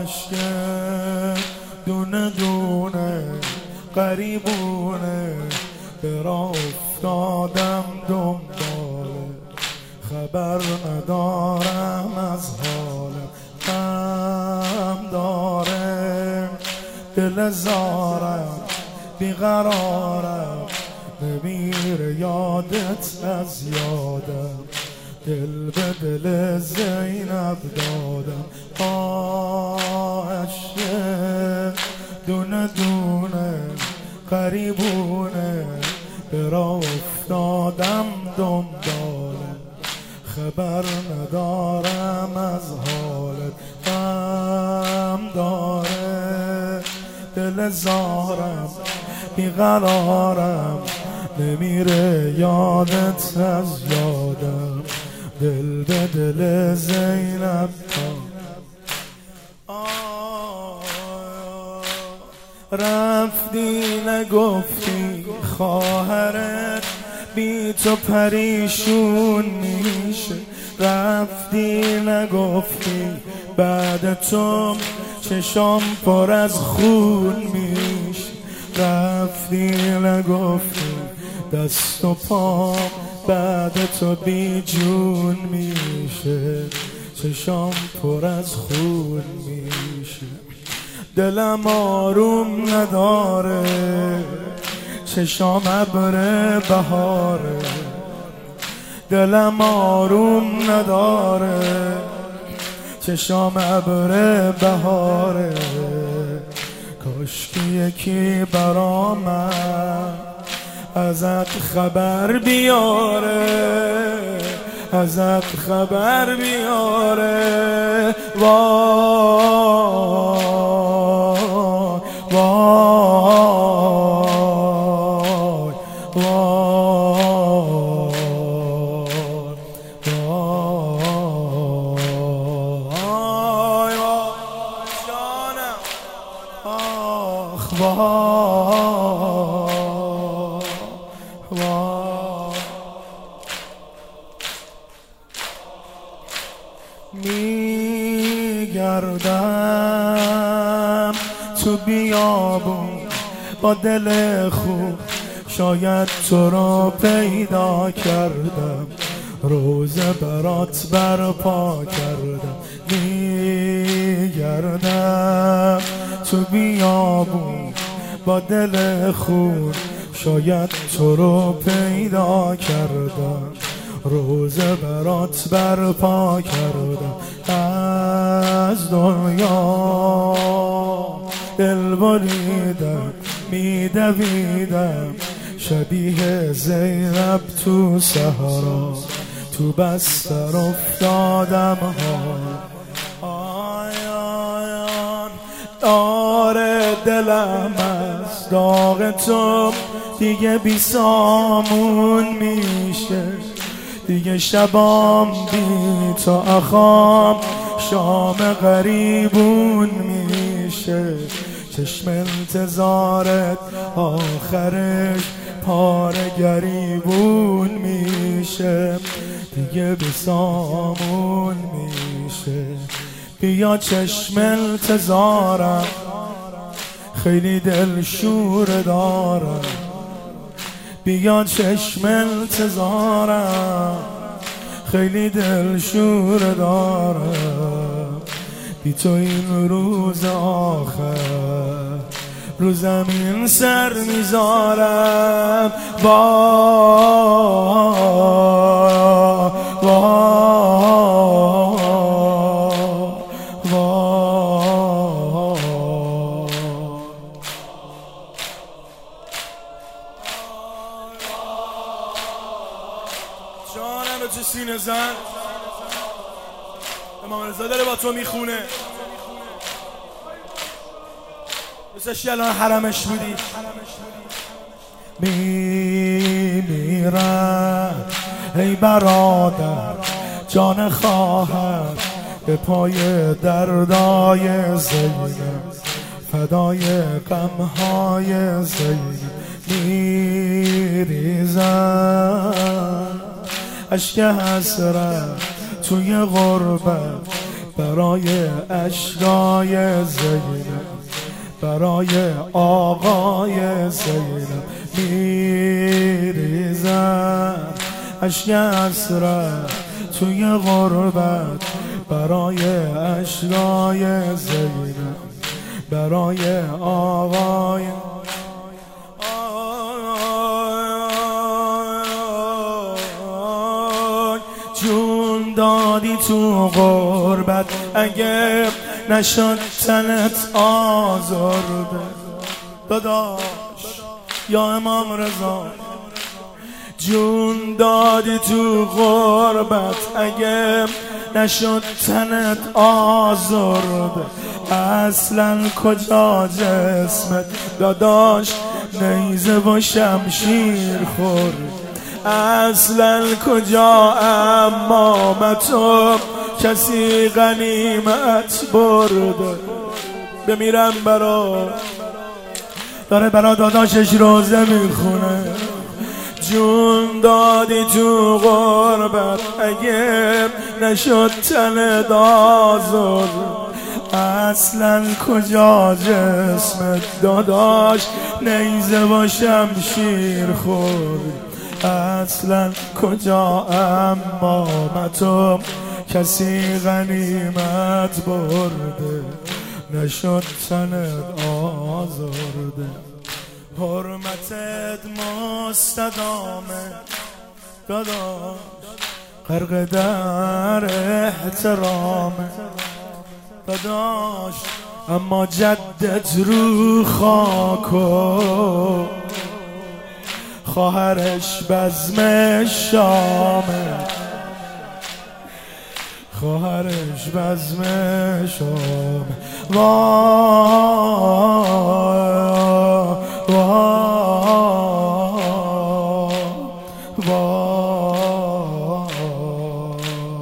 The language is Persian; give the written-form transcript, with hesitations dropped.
عشق دونه دونه قریبونه به راه افتادم دنباله خبر ندارم از حالم غم داره دل زارم بیقرارم نمیره یادت از یادم دل به دل زینب دادم عاشق دونه دونه قریبونه به راه افتادم دنباله خبر ندارم از حالت غم داره دل زارم بیقرارم نمیره یادت از یادم دل به دل زینب رفتی نگفتی خواهرت بی تو پریشون میشه رفتی نگفتی بعد تو چشام پر از خون میشه رفتی نگفتی دست و پا بعد تو بی جون میشه چشام پر از خون میشه دلم آروم نداره چشام ابر بهاره دلم آروم نداره چشام ابر بهاره کاشکی یکی برا من ازت خبر بیاره ازت خبر بیاره وای وای وای وای جانم آخ وای میگردم تو بیابون با دل خوب شاید تو را پیدا کردم روزه برات برپا کردم میگردم تو بیابون با دل خوب شاید تو رو پیدا کردم روزه برات برپا کردم از دنیا دل بریدم میدویدم شبیه زینب تو صحرا تو بستر افتادم آیان داره دلم از داغ تو دیگه بی سامون میشه دیگه شبام بی تو اخام شام غریبون میشه چشم انتظارت آخرش پاره گریبون میشه دیگه بی سامون میشه بیا چشم انتظارم خیلی دل شور دارم بیا چشم انتظارم خیلی دل شور دارم بی تو این روز آخر رو زمین سر میذارم وای وای جانم چه سینه زن امام رضا داره با تو میخونه مثل الان حرمش بودی میمیرم ای برادر جان خواهر به پای دردای زینب فدای غمهای زینب میریزم اشک حسرت توی غربت برای اشکای زینب، برای آقای زینب میریزم اشک حسرت توی غربت، برای اشکای زینب، برای آقای جون دادی تو غربت، اگه نشد تنت آزرده داداش یا امام رضا. جون دادی تو غربت، اگه نشد تنت آزرده، اصلا کجا جسمت داداش نیزه و شمشیر خورد، اصلا کجا امامتو کسی غنیمت برده. بمیرم داره برا داداشش روزه میخونه. جون دادی تو غربت، اگه نشد تن دازر، اصلا کجا جسمت داداش نیزه و شمشیر خورد، اصلا کجا امامتو کسی غنیمت برده، نشد تنت آزرده. حرمتت مستدامه داداش، غرق در احترامه داداش، اما جدت رو خاکو خواهرش بزم شامه، خواهرش بزم شامه. جانم. 「」「」「」「」「」「」「」「」「」「」「」「」「」「」「」「」「」「」「」「」「」「」「」「」「」「」「」「」「」「」「」「」「」「」「」「」「」「」「」「」「」「」「」「」「」「」 وای